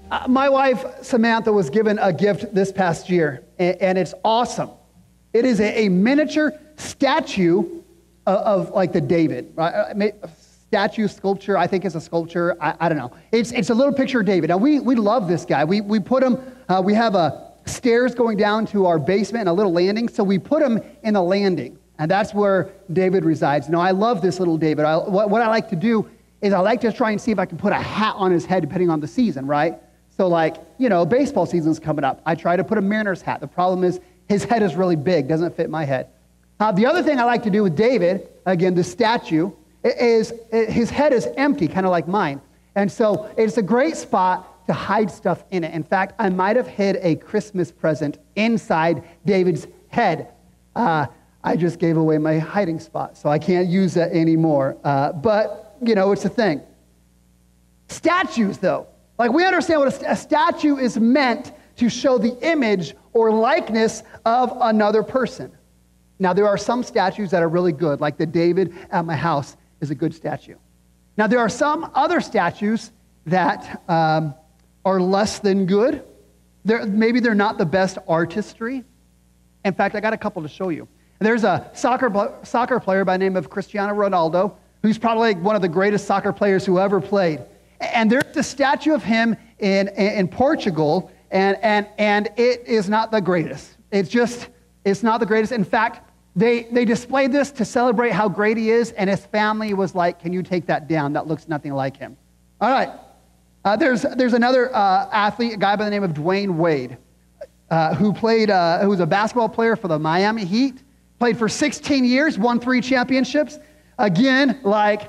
My wife, Samantha, was given a gift this past year, and it's awesome. It is a miniature statue of like the David, right? Statue, sculpture, I think it's a sculpture. I don't know. It's a little picture of David. Now, we love this guy. We put him, we have stairs going down to our basement and a little landing, so we put him in the landing, and that's where David resides. Now, I love this little David. What I like to do is I like to try and see if I can put a hat on his head depending on the season, right? So like, baseball season's coming up. I try to put a Mariners hat. The problem is his head is really big, doesn't fit my head. The other thing I like to do with David, again, the statue, is his head is empty, kind of like mine. And so it's a great spot to hide stuff in it. In fact, I might have hid a Christmas present inside David's head. I just gave away my hiding spot, so I can't use that anymore. But it's a thing. Statues, though. Like, we understand what a statue is meant to show the image or likeness of another person. Now, there are some statues that are really good, like the David at my house is a good statue. Now, there are some other statues that are less than good. Maybe they're not the best artistry. In fact, I got a couple to show you. There's a soccer player by the name of Cristiano Ronaldo, who's probably one of the greatest soccer players who ever played. And there's a statue of him in Portugal, and it is not the greatest. It's not the greatest. In fact, they displayed this to celebrate how great he is, and his family was like, can you take that down? That looks nothing like him. All right. There's another athlete, a guy by the name of Dwayne Wade, who was a basketball player for the Miami Heat, played for 16 years, won 3 championships. Again,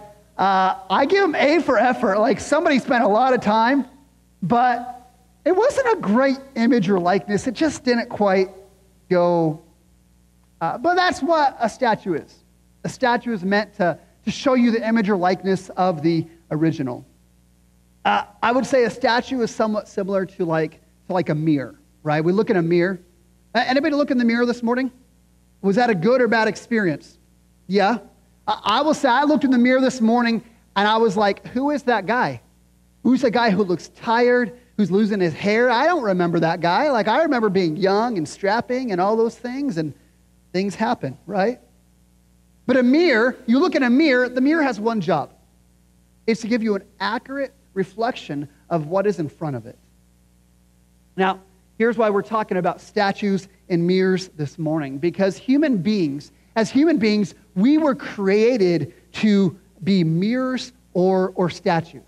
I give him A for effort. Like, somebody spent a lot of time, but it wasn't a great image or likeness. It just didn't quite go. But that's what a statue is. A statue is meant to show you the image or likeness of the original. I would say a statue is somewhat similar to like a mirror, right? We look in a mirror. Anybody look in the mirror this morning? Was that a good or bad experience? Yeah. I will say I looked in the mirror this morning and I was like, who is that guy? Who's the guy who looks tired, who's losing his hair? I don't remember that guy. Like, I remember being young and strapping and all those things, and things happen, right? But a mirror, you look in a mirror, the mirror has one job. It's to give you an accurate reflection of what is in front of it. Now, here's why we're talking about statues and mirrors this morning. Because as human beings, we were created to be mirrors or statues.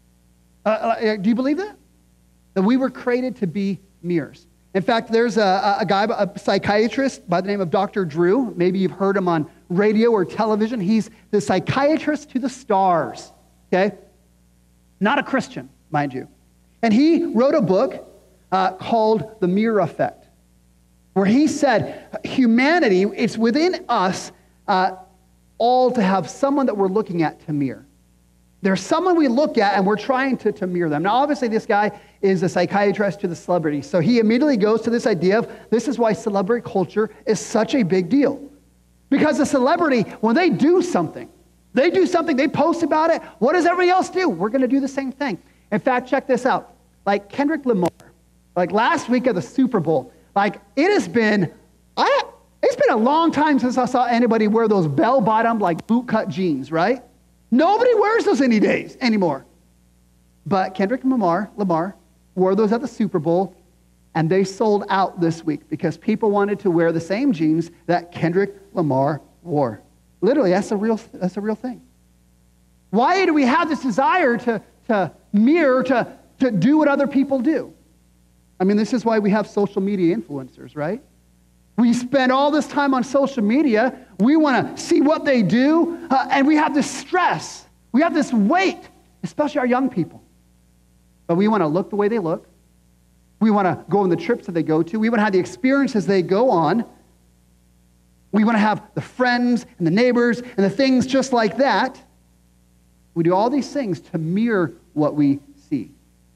Do you believe that? That we were created to be mirrors. In fact, there's a psychiatrist by the name of Dr. Drew. Maybe you've heard him on radio or television. He's the psychiatrist to the stars, okay? Not a Christian, mind you. And he wrote a book called The Mirror Effect, where he said humanity, it's within us all to have someone that we're looking at to mirror. There's someone we look at and we're trying to mirror them. Now, obviously, this guy is a psychiatrist to the celebrity. So he immediately goes to this idea of this is why celebrity culture is such a big deal. Because a celebrity, when they do something, they post about it. What does everybody else do? We're going to do the same thing. In fact, check this out. Like Kendrick Lamar, like last week of the Super Bowl, like it's been a long time since I saw anybody wear those bell-bottom, like boot-cut jeans, right? Nobody wears those any days anymore. But Kendrick Lamar wore those at the Super Bowl, and they sold out this week because people wanted to wear the same jeans that Kendrick Lamar wore. Literally, that's a real thing. Why do we have this desire to mirror, to do what other people do? I mean, this is why we have social media influencers, right? We spend all this time on social media. We want to see what they do, and we have this stress. We have this weight, especially our young people. But we want to look the way they look. We want to go on the trips that they go to. We want to have the experiences they go on. We want to have the friends and the neighbors and the things just like that. We do all these things to mirror what we see.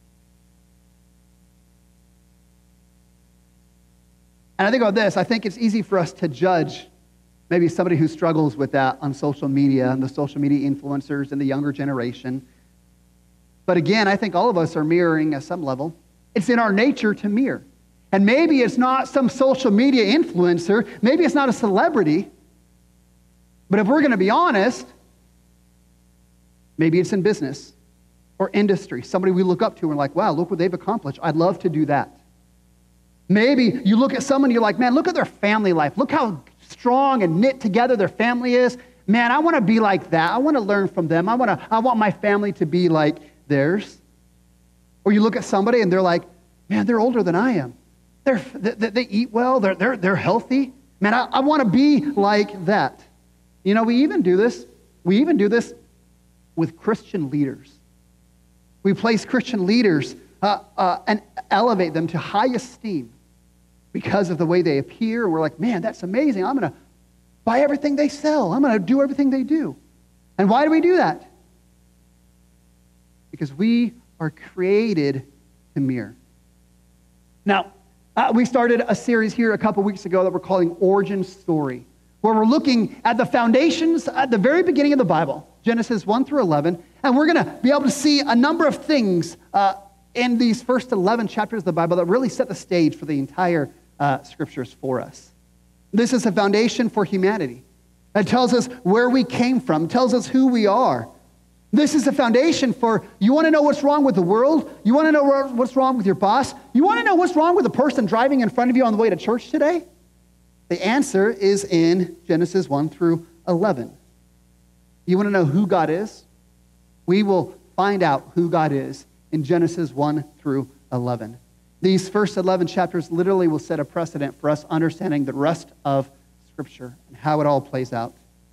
And I think about this. I think it's easy for us to judge maybe somebody who struggles with that on social media and the social media influencers and the younger generation. But again, I think all of us are mirroring at some level. It's in our nature to mirror. And maybe it's not some social media influencer. Maybe it's not a celebrity. But if we're going to be honest, maybe it's in business or industry. Somebody we look up to and we're like, wow, look what they've accomplished. I'd love to do that. Maybe you look at someone and you're like, man, look at their family life. Look how strong and knit together their family is. Man, I want to be like that. I want to learn from them. I want my family to be like theirs. Or you look at somebody and they're like, man, they're older than I am. They eat well. They're healthy. Man, I want to be like that. You know, we even do this with Christian leaders. We place Christian leaders and elevate them to high esteem because of the way they appear. We're like, man, that's amazing. I'm going to buy everything they sell. I'm going to do everything they do. And why do we do that? Because we are created to mirror. Now, we started a series here a couple weeks ago that we're calling Origin Story, where we're looking at the foundations at the very beginning of the Bible, Genesis 1 through 11, and we're going to be able to see a number of things in these first 11 chapters of the Bible that really set the stage for the entire scriptures for us. This is a foundation for humanity. It tells us where we came from, it tells us who we are. This is a foundation for, you want to know what's wrong with the world? You want to know what's wrong with your boss? You want to know what's wrong with the person driving in front of you on the way to church today? The answer is in Genesis 1 through 11. You want to know who God is? We will find out who God is in Genesis 1 through 11. These first 11 chapters literally will set a precedent for us understanding the rest of Scripture and how it all plays out.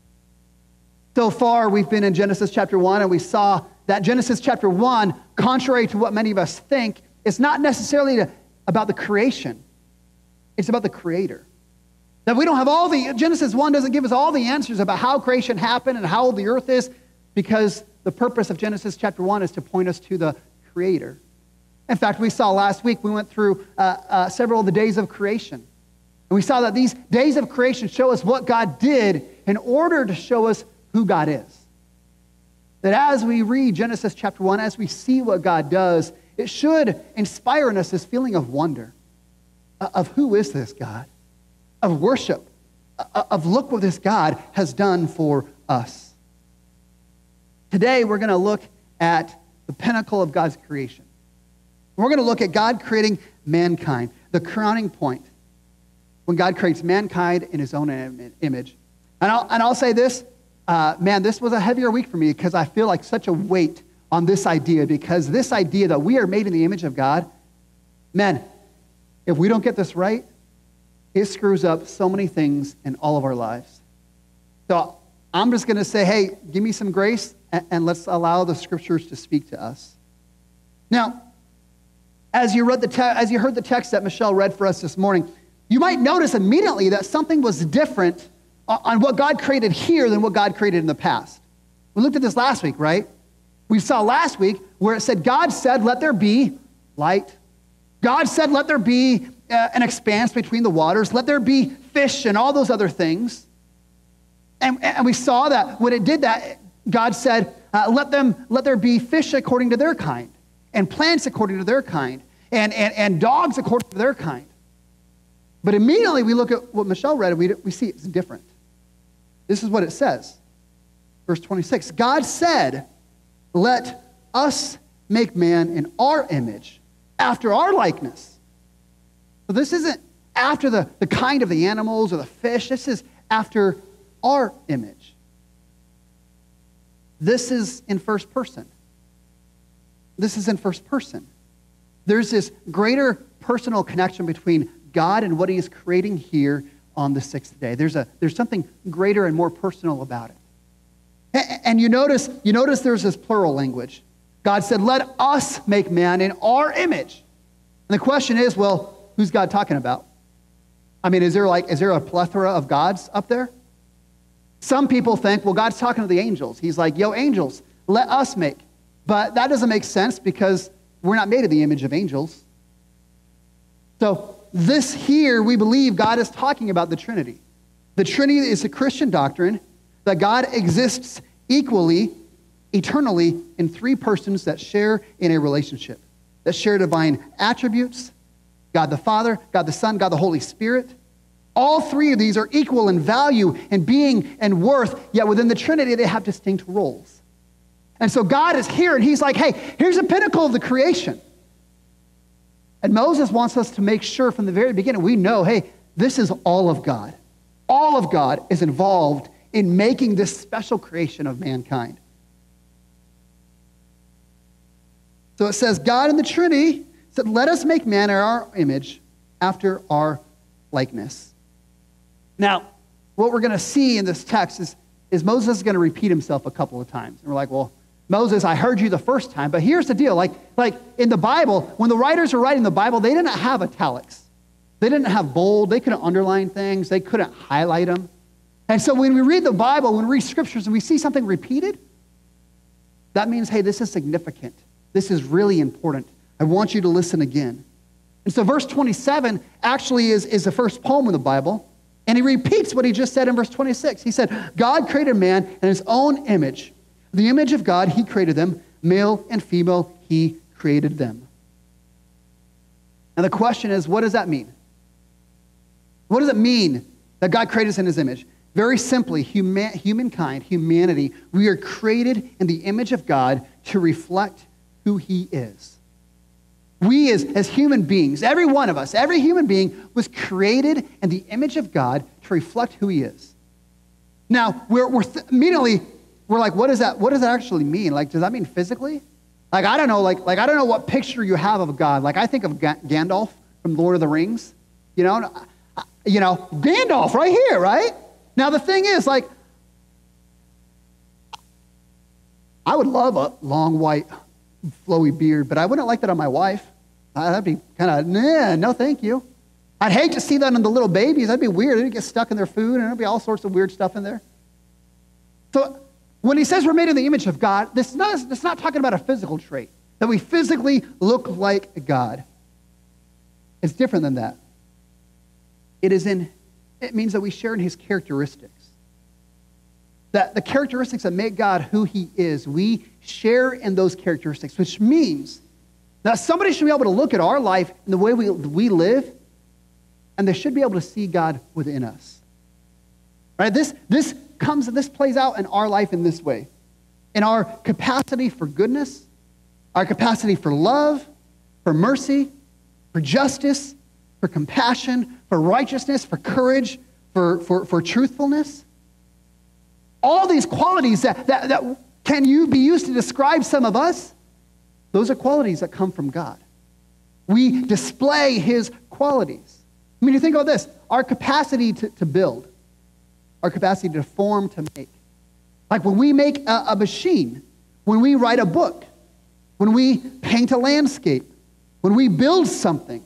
So far, we've been in Genesis chapter 1, and we saw that Genesis chapter 1, contrary to what many of us think, is not necessarily about the creation. It's about the Creator. That we don't have Genesis 1 doesn't give us all the answers about how creation happened and how old the earth is, because the purpose of Genesis chapter 1 is to point us to the Creator. In fact, we saw last week, we went through several of the days of creation. And we saw that these days of creation show us what God did in order to show us who God is. That as we read Genesis chapter 1, as we see what God does, it should inspire in us this feeling of wonder, of who is this God, of worship, of look what this God has done for us. Today, we're going to look at the pinnacle of God's creation. We're going to look at God creating mankind, the crowning point, when God creates mankind in his own image. And I'll say this, man, this was a heavier week for me because I feel like such a weight on this idea, because this idea that we are made in the image of God, man, if we don't get this right, it screws up so many things in all of our lives. So I'm just going to say, hey, give me some grace and let's allow the scriptures to speak to us. Now, as you heard the text that Michelle read for us this morning, you might notice immediately that something was different on what God created here than what God created in the past. We looked at this last week, right? We saw last week where it said, God said, let there be light. God said, let there be an expanse between the waters. Let there be fish and all those other things. And we saw that when it did that, God said, let there be fish according to their kind, and plants according to their kind, and dogs according to their kind. But immediately we look at what Michelle read, and we see it's different. This is what it says. Verse 26, God said, let us make man in our image, after our likeness. So this isn't after the kind of the animals or the fish. This is after our image. This is in first person. This is in first person. There's this greater personal connection between God and what he is creating here on the sixth day. There's something greater and more personal about it. And you notice there's this plural language. God said, let us make man in our image. And the question is, well, who's God talking about? I mean, is there a plethora of gods up there? Some people think, well, God's talking to the angels. He's like, yo, angels, let us make. But that doesn't make sense because we're not made in the image of angels. So this here, we believe God is talking about the Trinity. The Trinity is a Christian doctrine that God exists equally, eternally, in three persons that share in a relationship. that share divine attributes, God the Father, God the Son, God the Holy Spirit. All three of these are equal in value and being and worth, yet within the Trinity, they have distinct roles. And so God is here, and he's like, hey, here's the pinnacle of the creation. And Moses wants us to make sure from the very beginning, we know, hey, this is all of God. All of God is involved in making this special creation of mankind. So it says, God in the Trinity said, let us make man in our image after our likeness. Now, what we're going to see in this text is Moses is going to repeat himself a couple of times. And we're like, well, Moses, I heard you the first time, but here's the deal. Like in the Bible, when the writers were writing the Bible, they didn't have italics. They didn't have bold. They couldn't underline things. They couldn't highlight them. And so when we read the Bible, when we read scriptures and we see something repeated, that means, hey, this is significant. This is really important. I want you to listen again. And so verse 27 actually is the first poem of the Bible. And he repeats what he just said in verse 26. He said, God created man in his own image. The image of God, he created them. Male and female, he created them. And the question is, what does that mean? What does it mean that God created us in his image? Very simply, humankind, humanity, we are created in the image of God to reflect who he is. We as human beings, every one of us, every human being was created in the image of God to reflect who he is. Now, immediately, we're like, what does that actually mean? Like, does that mean physically? Like, I don't know, like I don't know what picture you have of God. Like, I think of Gandalf from Lord of the Rings. You know, Gandalf right here, right? Now, the thing is, like, I would love a long, white, flowy beard, but I wouldn't like that on my wife. That'd be kind of, no, thank you. I'd hate to see that on the little babies. That'd be weird. They'd get stuck in their food, and there'd be all sorts of weird stuff in there. So when he says we're made in the image of God, it's not talking about a physical trait, that we physically look like God. It's different than that. It means that we share in his characteristics. That the characteristics that make God who he is, we share in those characteristics, which means that somebody should be able to look at our life and the way we live, and they should be able to see God within us. Right? This plays out in our life in this way. In our capacity for goodness, our capacity for love, for mercy, for justice, for compassion, for righteousness, for courage, for truthfulness. All these qualities that can be used to describe some of us, those are qualities that come from God. We display his qualities. I mean, you think about this, our capacity to build, our capacity to form, to make. Like when we make a machine, when we write a book, when we paint a landscape, when we build something,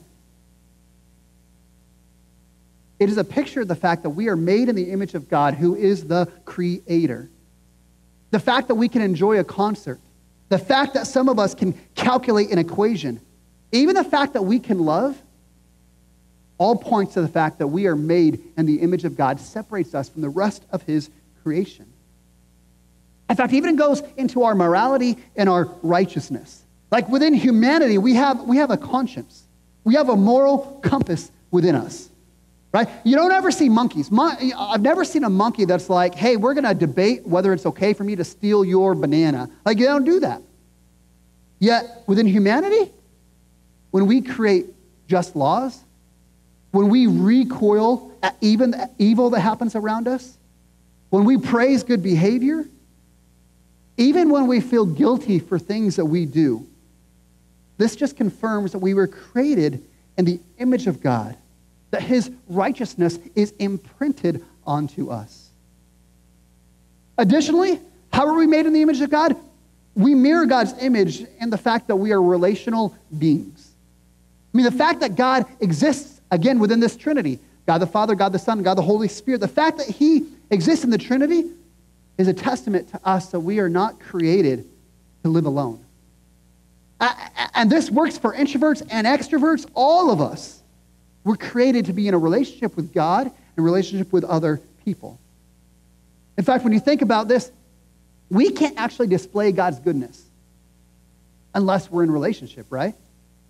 it is a picture of the fact that we are made in the image of God, who is the creator. The fact that we can enjoy a concert, the fact that some of us can calculate an equation, even the fact that we can love, all points to the fact that we are made in the image of God, separates us from the rest of his creation. In fact, even it goes into our morality and our righteousness. Like within humanity, we have a conscience. We have a moral compass within us. Right? You don't ever see monkeys. I've never seen a monkey that's like, hey, we're going to debate whether it's okay for me to steal your banana. Like, you don't do that. Yet, within humanity, when we create just laws, when we recoil at even the evil that happens around us, when we praise good behavior, even when we feel guilty for things that we do, this just confirms that we were created in the image of God, that his righteousness is imprinted onto us. Additionally, how are we made in the image of God? We mirror God's image in the fact that we are relational beings. I mean, the fact that God exists, again, within this Trinity, God the Father, God the Son, God the Holy Spirit, the fact that he exists in the Trinity is a testament to us that we are not created to live alone. And this works for introverts and extroverts, all of us. We're created to be in a relationship with God and a relationship with other people. In fact, when you think about this, we can't actually display God's goodness unless we're in relationship, right?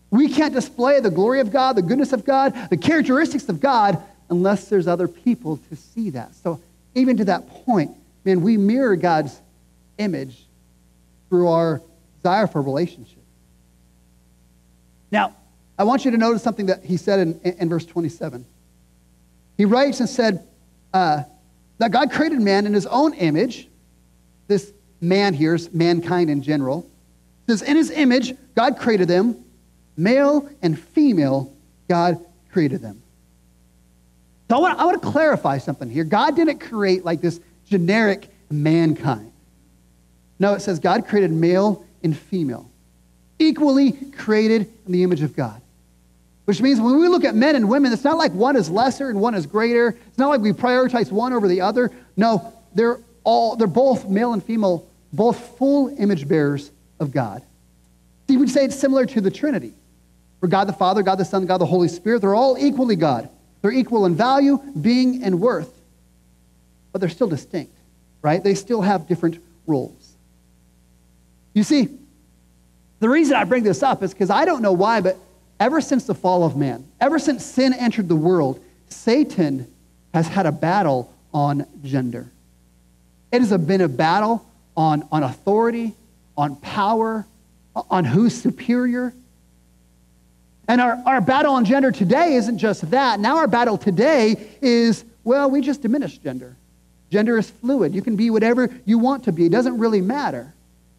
We can't display the glory of God, the goodness of God, the characteristics of God, unless there's other people to see that. So even to that point, man, we mirror God's image through our desire for relationship. Now, I want you to notice something that he said in verse 27. He writes and said that God created man in his own image. This man here is mankind in general. It says, in his image, God created them. Male and female, God created them. So I want to clarify something here. God didn't create like this generic mankind. No, it says God created male and female, equally created in the image of God. Which means when we look at men and women, it's not like one is lesser and one is greater. It's not like we prioritize one over the other. No, they're both male and female, both full image bearers of God. See, we'd say it's similar to the Trinity. For God the Father, God the Son, God the Holy Spirit, they're all equally God. They're equal in value, being, and worth. But they're still distinct, right? They still have different roles. You see, the reason I bring this up is because I don't know why, but ever since the fall of man, ever since sin entered the world, Satan has had a battle on gender. It has been a battle on authority, on power, on who's superior. And our battle on gender today isn't just that. Now our battle today is, well, we just diminish gender. Gender is fluid. You can be whatever you want to be. It doesn't really matter.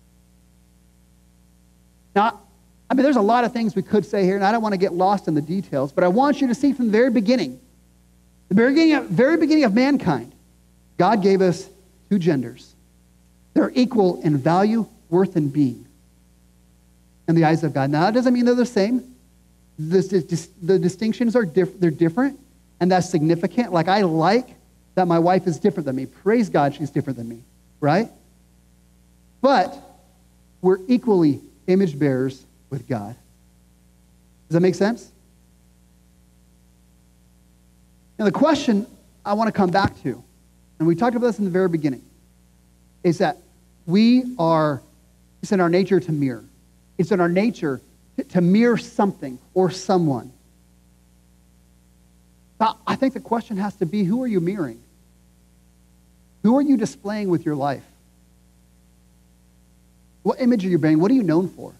Now, I mean, there's a lot of things we could say here, and I don't want to get lost in the details, but I want you to see from the very beginning, very beginning of mankind, God gave us two genders. They're equal in value, worth, and being in the eyes of God. Now, that doesn't mean they're the same. The distinctions are they're different, and that's significant. Like, I like that my wife is different than me. Praise God, she's different than me, right? But we're equally image bearers with God. Does that make sense? Now, the question I want to come back to, and we talked about this in the very beginning, is that it's in our nature to mirror. It's in our nature to mirror something or someone. But I think the question has to be, who are you mirroring? Who are you displaying with your life? What image are you bearing? What are you known for?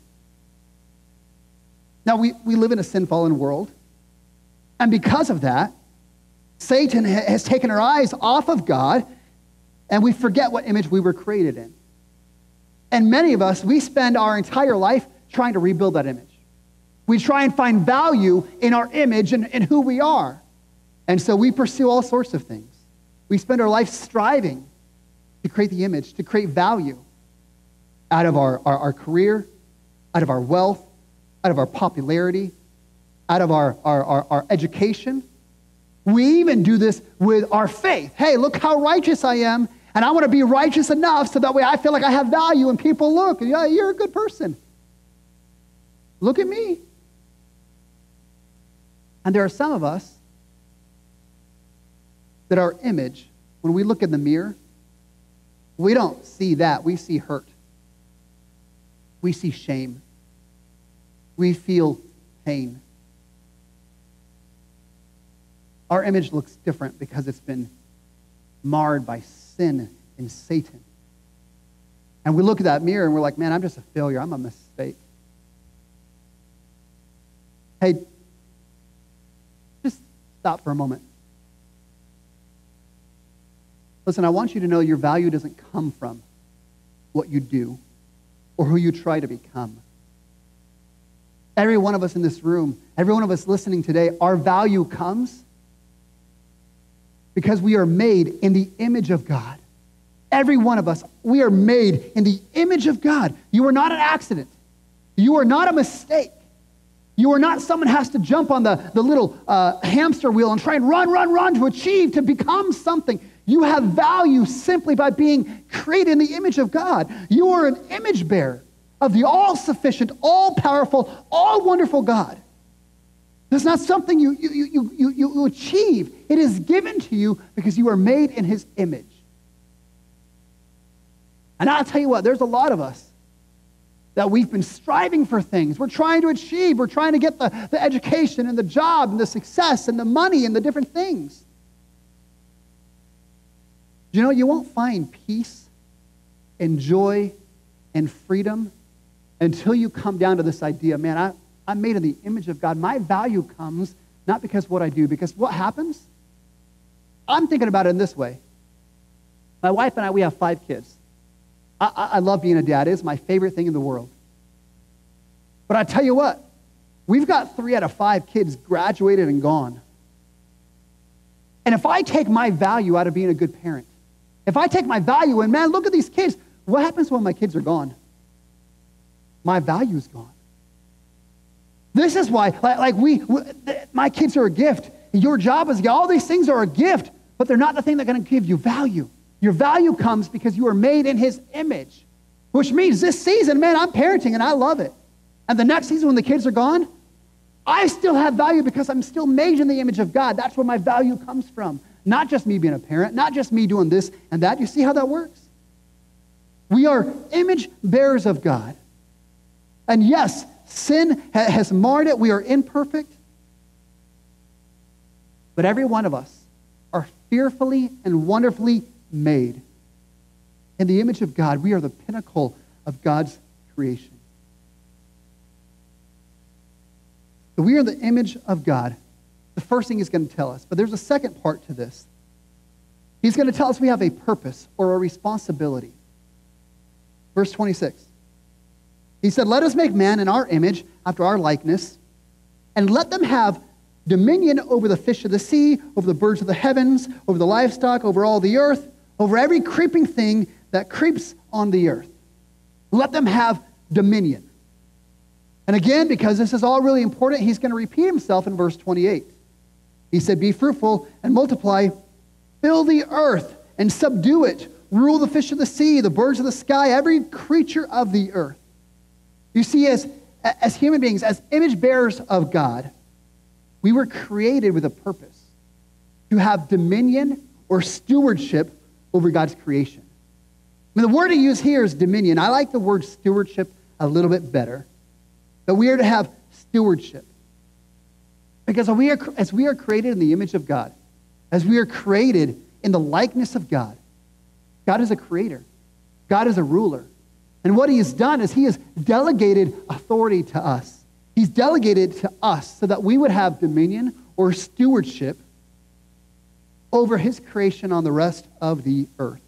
Now, we live in a sin-fallen world, and because of that, Satan has taken our eyes off of God, and we forget what image we were created in. And many of us, we spend our entire life trying to rebuild that image. We try and find value in our image and in who we are. And so we pursue all sorts of things. We spend our life striving to create the image, to create value out of our career, out of our wealth, out of our popularity, out of our education. We even do this with our faith. Hey, look how righteous I am, and I want to be righteous enough so that way I feel like I have value and people look, and yeah, you're a good person. Look at me. And there are some of us that our image, when we look in the mirror, we don't see that. We see hurt. We see shame. We feel pain. Our image looks different because it's been marred by sin and Satan. And we look at that mirror and we're like, man, I'm just a failure. I'm a mistake. Hey, just stop for a moment. Listen, I want you to know your value doesn't come from what you do or who you try to become. Every one of us in this room, every one of us listening today, our value comes because we are made in the image of God. Every one of us, we are made in the image of God. You are not an accident. You are not a mistake. You are not someone who has to jump on the little hamster wheel and try and run to achieve, to become something. You have value simply by being created in the image of God. You are an image bearer of the all-sufficient, all-powerful, all-wonderful God. It's not something you achieve. It is given to you because you are made in his image. And I'll tell you what, there's a lot of us that we've been striving for things. We're trying to achieve. We're trying to get the education and the job and the success and the money and the different things. You know, you won't find peace and joy and freedom until you come down to this idea, man, I'm made in the image of God. My value comes not because of what I do, because what happens? I'm thinking about it in this way. My wife and I, we have 5 kids. I love being a dad. It is my favorite thing in the world. But I tell you what, we've got 3 out of 5 kids graduated and gone. And if I take my value out of being a good parent, if I take my value and, man, look at these kids, what happens when my kids are gone? My value's gone. This is why, my kids are a gift. Your job is, all these things are a gift, but they're not the thing that's going to give you value. Your value comes because you are made in his image, which means this season, man, I'm parenting and I love it. And the next season when the kids are gone, I still have value because I'm still made in the image of God. That's where my value comes from. Not just me being a parent, not just me doing this and that. You see how that works? We are image bearers of God. And yes, sin has marred it. We are imperfect. But every one of us are fearfully and wonderfully made. In the image of God, we are the pinnacle of God's creation. So we are the image of God. The first thing he's going to tell us. But there's a second part to this. He's going to tell us we have a purpose or a responsibility. Verse 26. He said, let us make man in our image, after our likeness, and let them have dominion over the fish of the sea, over the birds of the heavens, over the livestock, over all the earth, over every creeping thing that creeps on the earth. Let them have dominion. And again, because this is all really important, he's going to repeat himself in verse 28. He said, be fruitful and multiply, fill the earth and subdue it, rule the fish of the sea, the birds of the sky, every creature of the earth. You see, as human beings, as image bearers of God, we were created with a purpose, to have dominion or stewardship over God's creation. I mean, the word he used here is dominion. I like the word stewardship a little bit better. But we are to have stewardship. Because as we are created in the image of God, as we are created in the likeness of God, God is a creator. God is a ruler. And what he has done is he has delegated authority to us. He's delegated to us so that we would have dominion or stewardship over his creation on the rest of the earth.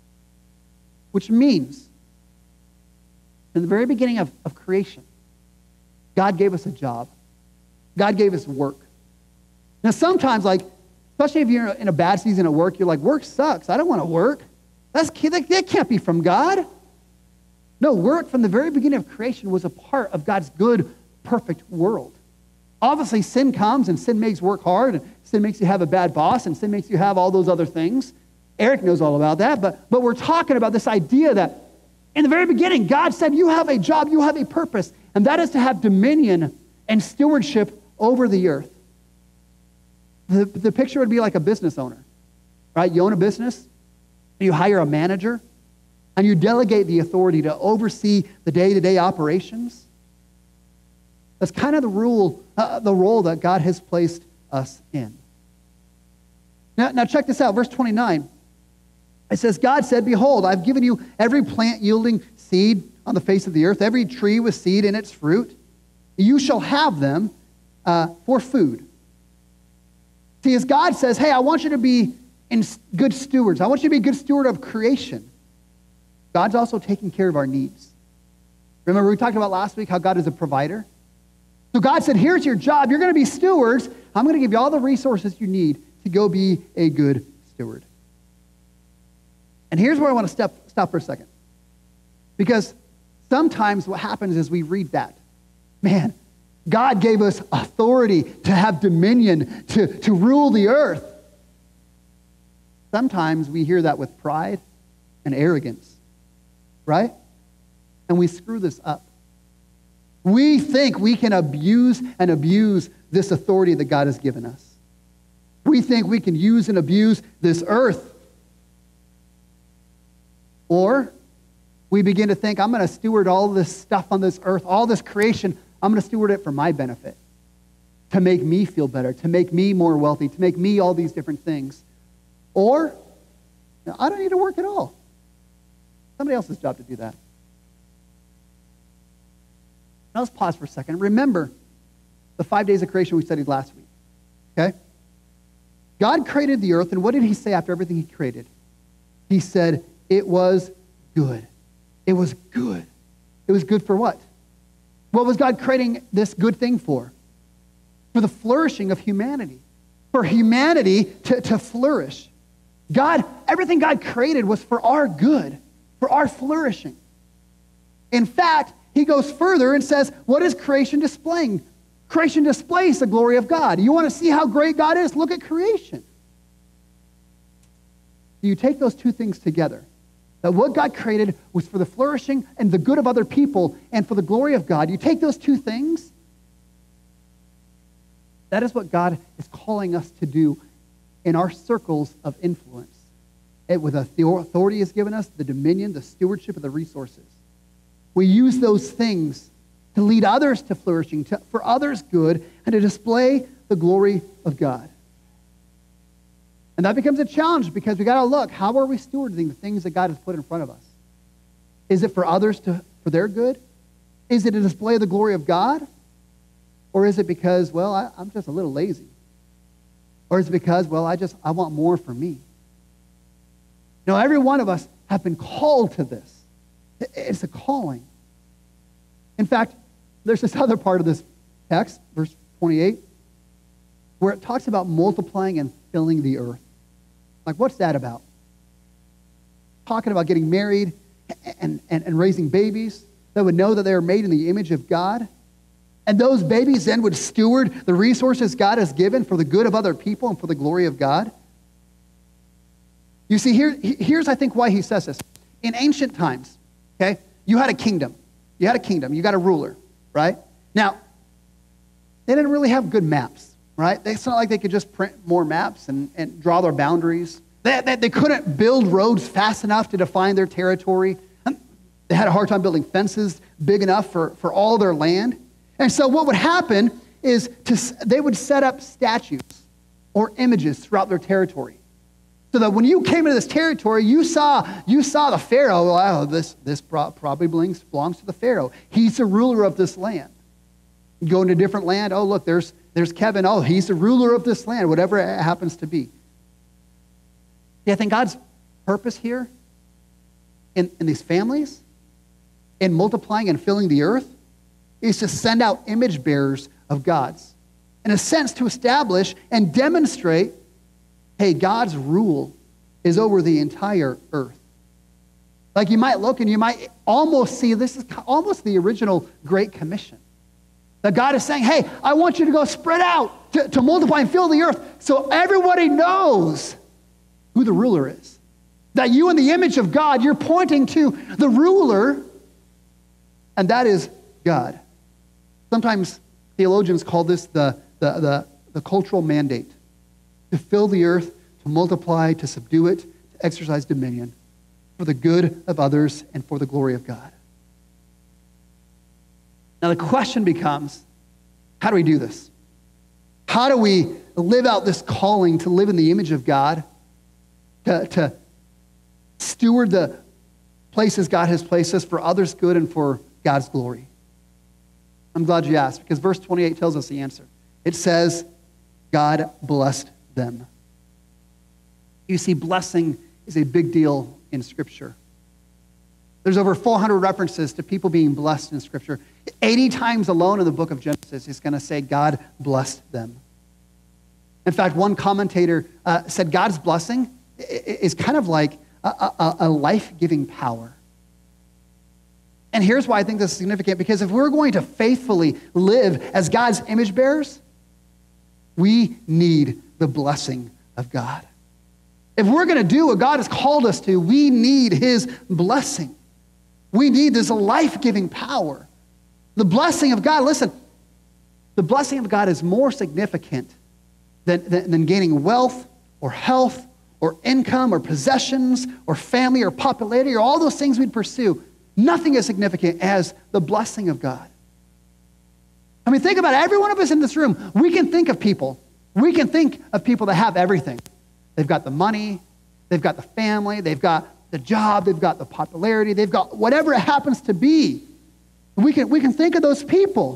Which means, in the very beginning of creation, God gave us a job. God gave us work. Now sometimes, especially if you're in a bad season at work, you're like, work sucks. I don't want to work. That can't be from God. No, work from the very beginning of creation was a part of God's good, perfect world. Obviously, sin comes and sin makes work hard, and sin makes you have a bad boss, and sin makes you have all those other things. Eric knows all about that, but we're talking about this idea that in the very beginning, God said, you have a job, you have a purpose, and that is to have dominion and stewardship over the earth. The picture would be like a business owner, right? You own a business, you hire a manager, and you delegate the authority to oversee the day-to-day operations. That's kind of the role that God has placed us in. Now check this out, verse 29. It says, God said, behold, I've given you every plant yielding seed on the face of the earth, every tree with seed in its fruit. You shall have them for food. See, as God says, hey, I want you to be good stewards. I want you to be a good steward of creation. God's also taking care of our needs. Remember, we talked about last week how God is a provider? So God said, here's your job. You're going to be stewards. I'm going to give you all the resources you need to go be a good steward. And here's where I want to stop for a second. Because sometimes what happens is we read that. Man, God gave us authority to have dominion, to rule the earth. Sometimes we hear that with pride and arrogance. Right? And we screw this up. We think we can abuse this authority that God has given us. We think we can use and abuse this earth. Or we begin to think, I'm going to steward all this stuff on this earth, all this creation, I'm going to steward it for my benefit, to make me feel better, to make me more wealthy, to make me all these different things. Or, I don't need to work at all. Somebody else's job to do that. Now let's pause for a second. Remember the 5 days of creation we studied last week, okay? God created the earth, and what did he say after everything he created? He said, it was good. It was good. It was good for what? What was God creating this good thing for? For the flourishing of humanity. For humanity to flourish. Everything God created was for our good, for our flourishing. In fact, he goes further and says, what is creation displaying? Creation displays the glory of God. You want to see how great God is? Look at creation. You take those two things together. That what God created was for the flourishing and the good of other people and for the glory of God. You take those two things, that is what God is calling us to do in our circles of influence. With the authority He's given us, the dominion, the stewardship of the resources. We use those things to lead others to flourishing, for others' good, and to display the glory of God. And that becomes a challenge because we got to look, how are we stewarding the things that God has put in front of us? Is it for others for their good? Is it a display of the glory of God? Or is it because, well, I'm just a little lazy? Or is it because, well, I want more for me? No, every one of us have been called to this. It's a calling. In fact, there's this other part of this text, verse 28, where it talks about multiplying and filling the earth. Like, what's that about? Talking about getting married and raising babies that would know that they were made in the image of God. And those babies then would steward the resources God has given for the good of other people and for the glory of God. You see, here's I think why he says this. In ancient times, okay, you had a kingdom. You had a kingdom. You got a ruler, right? Now, they didn't really have good maps, right? It's not like they could just print more maps and draw their boundaries. They couldn't build roads fast enough to define their territory. They had a hard time building fences big enough for all their land. And so what would happen is they would set up statues or images throughout their territory. So that when you came into this territory, you saw the Pharaoh. Oh, this probably belongs to the Pharaoh. He's the ruler of this land. You go into a different land. Oh, look, there's Kevin. Oh, he's the ruler of this land, whatever it happens to be. Yeah, I think God's purpose here in these families, in multiplying and filling the earth, is to send out image bearers of God's. In a sense, to establish and demonstrate, hey, God's rule is over the entire earth. Like you might look and you might almost see this is almost the original Great Commission. That God is saying, hey, I want you to go spread out to multiply and fill the earth so everybody knows who the ruler is. That you in the image of God, you're pointing to the ruler, and that is God. Sometimes theologians call this the cultural mandate. To fill the earth, to multiply, to subdue it, to exercise dominion for the good of others and for the glory of God. Now the question becomes, how do we do this? How do we live out this calling to live in the image of God, to steward the places God has placed us for others' good and for God's glory? I'm glad you asked, because verse 28 tells us the answer. It says, God blessed them. You see, blessing is a big deal in Scripture. There's over 400 references to people being blessed in Scripture. 80 times alone in the book of Genesis, it's going to say God blessed them. In fact, one commentator said God's blessing is kind of like a life-giving power. And here's why I think this is significant, because if we're going to faithfully live as God's image bearers, we need the blessing of God. If we're going to do what God has called us to, we need His blessing. We need this life-giving power. The blessing of God, listen, the blessing of God is more significant than gaining wealth or health or income or possessions or family or popularity or all those things we'd pursue. Nothing as significant as the blessing of God. I mean, think about it. Every one of us in this room, we can think of people. We can think of people that have everything. They've got the money, they've got the family, they've got the job, they've got the popularity, they've got whatever it happens to be. We can think of those people.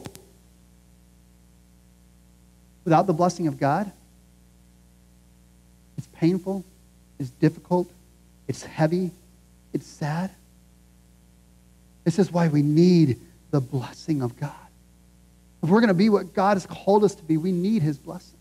Without the blessing of God, it's painful, it's difficult, it's heavy, it's sad. This is why we need the blessing of God. If we're going to be what God has called us to be, we need his blessing.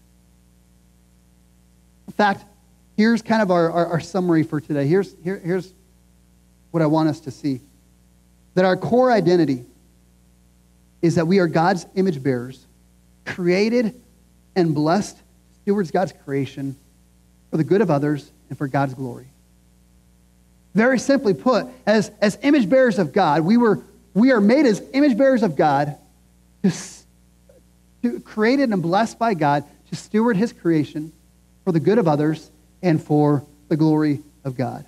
In fact, here's kind of our summary for today. Here's what I want us to see. That our core identity is that we are God's image bearers, created and blessed stewards God's creation for the good of others and for God's glory. Very simply put, as image bearers of God, we are made as image bearers of God, created and blessed by God to steward his creation for the good of others and for the glory of God.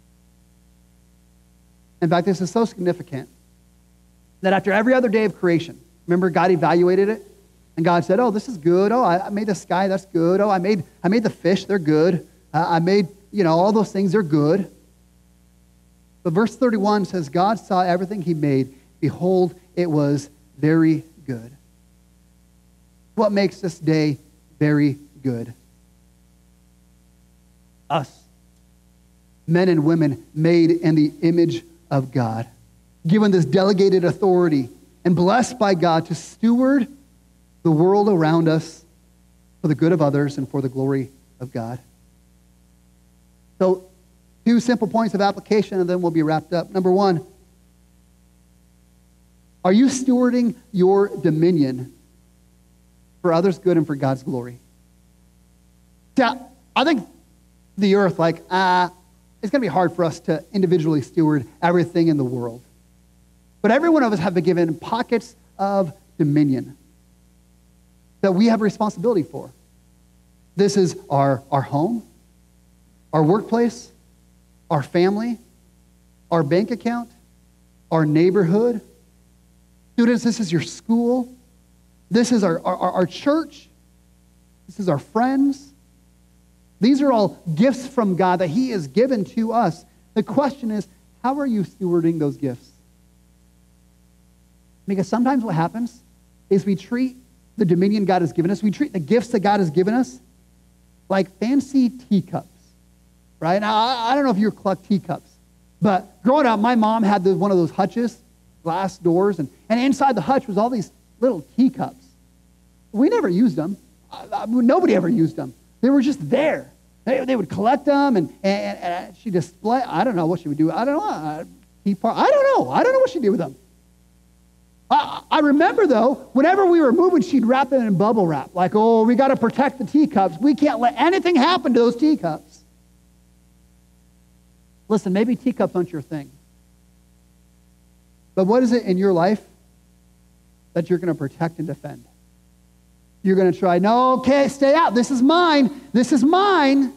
In fact, this is so significant that after every other day of creation, remember God evaluated it? And God said, oh, this is good. Oh, I made the sky, that's good. Oh, I made the fish, they're good. I made, all those things, they're good. But verse 31 says, God saw everything he made. Behold, it was very good. What makes this day very good? Us, men and women made in the image of God, given this delegated authority and blessed by God to steward the world around us for the good of others and for the glory of God. So, 2 simple points of application, and then we'll be wrapped up. Number 1, are you stewarding your dominion for others' good and for God's glory? Yeah, I think the earth, it's going to be hard for us to individually steward everything in the world. But every one of us have been given pockets of dominion that we have responsibility for. This is our home, our workplace, our family, our bank account, our neighborhood. Students, this is your school. This is our church. This is our friends. These are all gifts from God that he has given to us. The question is, how are you stewarding those gifts? Because sometimes what happens is we treat the dominion God has given us, we treat the gifts that God has given us like fancy teacups, right? Now, I don't know if you collect teacups, but growing up, my mom had one of those hutches, glass doors, and inside the hutch was all these little teacups. We never used them. Nobody ever used them. They were just there. They would collect them, and she display. I don't know what she would do. I don't know. I don't know what she did with them. I remember, though, whenever we were moving, she'd wrap them in bubble wrap. Like, oh, we got to protect the teacups. We can't let anything happen to those teacups. Listen, maybe teacups aren't your thing. But what is it in your life that you're going to protect and defend? You're going to try, no, okay, stay out. This is mine. This is mine.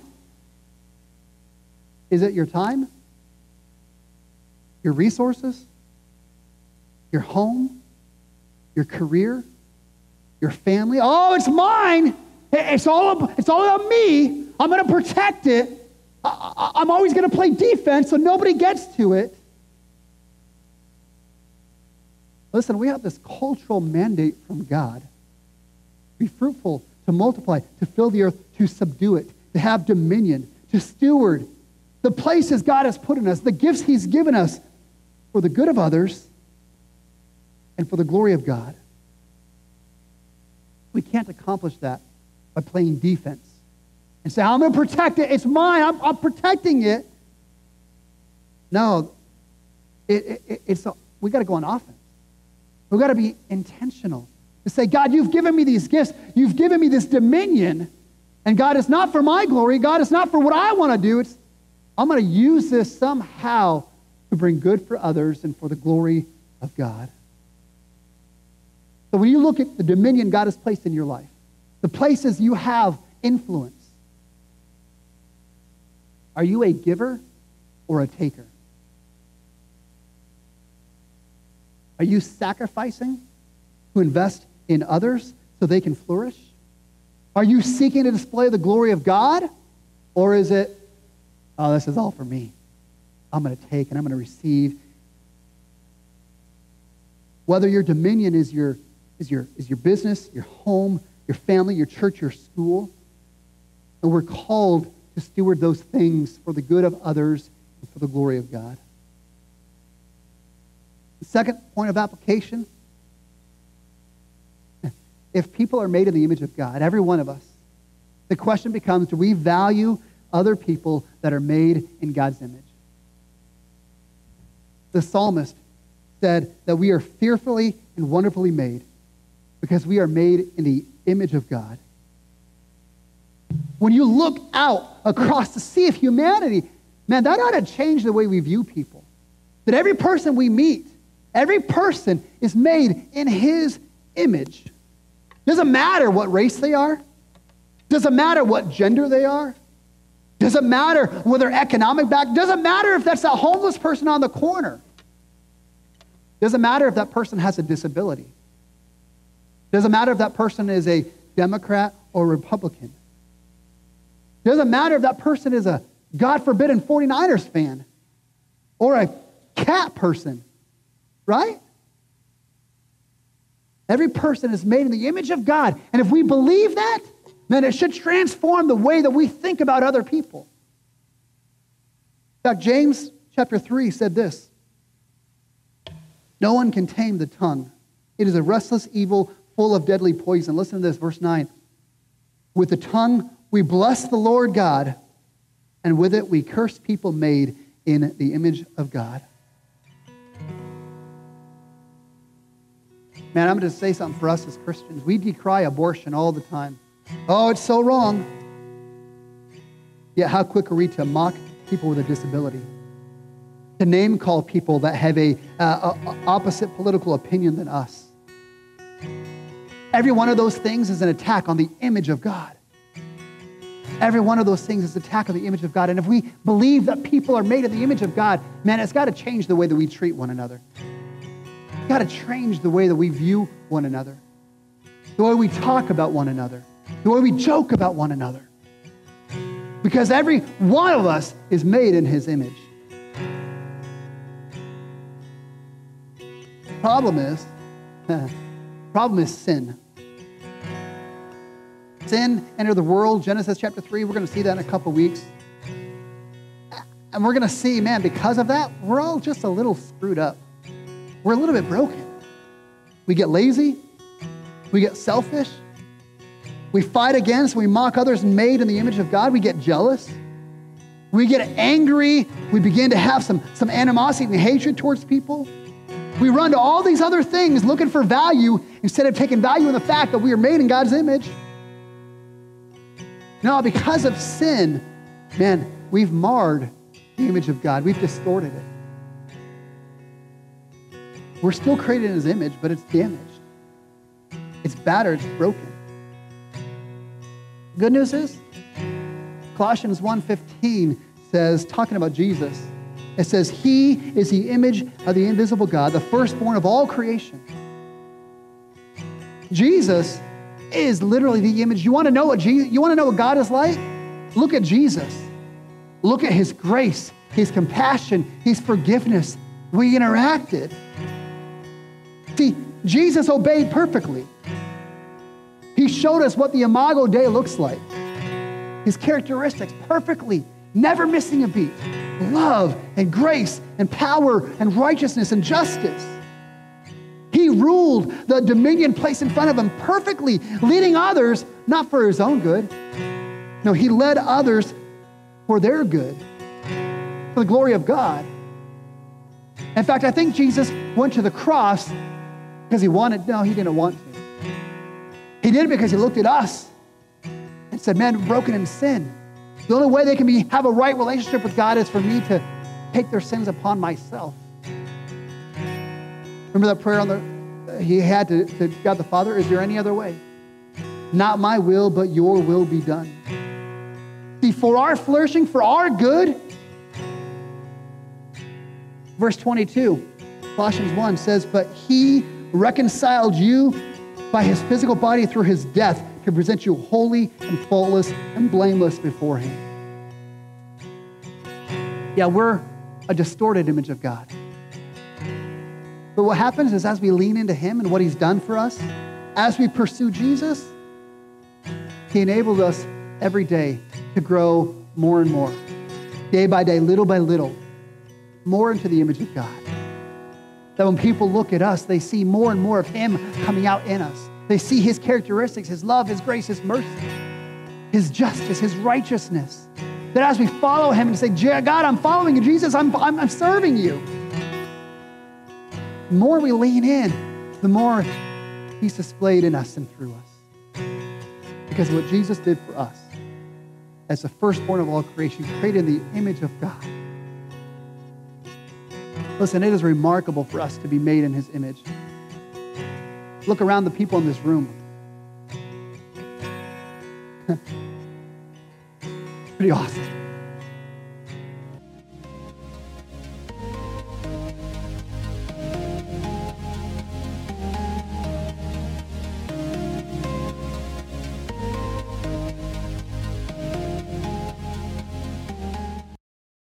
Is it your time? Your resources? Your home? Your career? Your family? Oh, it's mine. It's all about me. I'm going to protect it. I'm always going to play defense so nobody gets to it. Listen, we have this cultural mandate from God. Be fruitful, to multiply, to fill the earth, to subdue it, to have dominion, to steward the places God has put in us, the gifts he's given us for the good of others and for the glory of God. We can't accomplish that by playing defense and say, I'm going to protect it. It's mine. I'm protecting it. No, we got to go on offense. We've got to be intentional. To say, God, you've given me these gifts. You've given me this dominion. And God, it's not for my glory. God, it's not for what I want to do. I'm going to use this somehow to bring good for others and for the glory of God. So when you look at the dominion God has placed in your life, the places you have influence, are you a giver or a taker? Are you sacrificing to invest in others so they can flourish? Are you seeking to display the glory of God? Or is it, oh, this is all for me. I'm going to take and I'm going to receive. Whether your dominion is your business, your home, your family, your church, your school, and we're called to steward those things for the good of others and for the glory of God. The second point of application, if people are made in the image of God, every one of us, the question becomes, do we value other people that are made in God's image? The psalmist said that we are fearfully and wonderfully made because we are made in the image of God. When you look out across the sea of humanity, man, that ought to change the way we view people. That every person we meet, every person is made in his image. Doesn't matter what race they are. Doesn't matter what gender they are. Doesn't matter whether economic background. Doesn't matter if that's that homeless person on the corner. Doesn't matter if that person has a disability. Doesn't matter if that person is a Democrat or Republican. Doesn't matter if that person is a, God forbid, 49ers fan or a cat person, right? Every person is made in the image of God. And if we believe that, then it should transform the way that we think about other people. In fact, James chapter 3 said this: no one can tame the tongue. It is a restless evil full of deadly poison. Listen to this, verse 9. With the tongue we bless the Lord God, and with it we curse people made in the image of God. Man, I'm going to say something for us as Christians. We decry abortion all the time. Oh, it's so wrong. Yet how quick are we to mock people with a disability? To name call people that have a opposite political opinion than us. Every one of those things is an attack on the image of God. Every one of those things is an attack on the image of God. And if we believe that people are made in the image of God, man, it's got to change the way that we treat one another. It's got to change the way that we view one another. The way we talk about one another. The way we joke about one another. Because every one of us is made in his image. Problem is sin. Sin entered the world, Genesis chapter 3. We're going to see that in a couple weeks. And we're going to see, man, because of that, we're all just a little screwed up. We're a little bit broken. We get lazy. We get selfish. We fight against, we mock others made in the image of God. We get jealous. We get angry. We begin to have some animosity and hatred towards people. We run to all these other things looking for value instead of taking value in the fact that we are made in God's image. No, because of sin, man, we've marred the image of God. We've distorted it. We're still created in his image, but it's damaged. It's battered, it's broken. Good news is, Colossians 1:15 says, talking about Jesus, it says, he is the image of the invisible God, the firstborn of all creation. Jesus is literally the image. You want to know what God is like? Look at Jesus. Look at his grace, his compassion, his forgiveness. We interacted. See, Jesus obeyed perfectly. He showed us what the Imago Dei looks like. His characteristics perfectly, never missing a beat. Love and grace and power and righteousness and justice. He ruled the dominion placed in front of him perfectly, leading others not for his own good. No, he led others for their good, for the glory of God. In fact, I think Jesus went to the cross because he didn't want to. He did it because he looked at us and said, man, broken in sin. The only way they can have a right relationship with God is for me to take their sins upon myself. Remember that prayer he had to God the Father? Is there any other way? Not my will, but your will be done. See, for our flourishing, for our good, verse 22, Colossians 1 says, but he reconciled you by his physical body through his death to present you holy and faultless and blameless before him. Yeah, we're a distorted image of God. But what happens is as we lean into him and what he's done for us, as we pursue Jesus, he enables us every day to grow more and more, day by day, little by little, more into the image of God. That when people look at us, they see more and more of him coming out in us. They see his characteristics, his love, his grace, his mercy, his justice, his righteousness. That as we follow him and say, God, I'm following you. Jesus, I'm serving you. The more we lean in, the more he's displayed in us and through us. Because of what Jesus did for us as the firstborn of all creation, created in the image of God. Listen, it is remarkable for us to be made in his image. Look around the people in this room. Pretty awesome.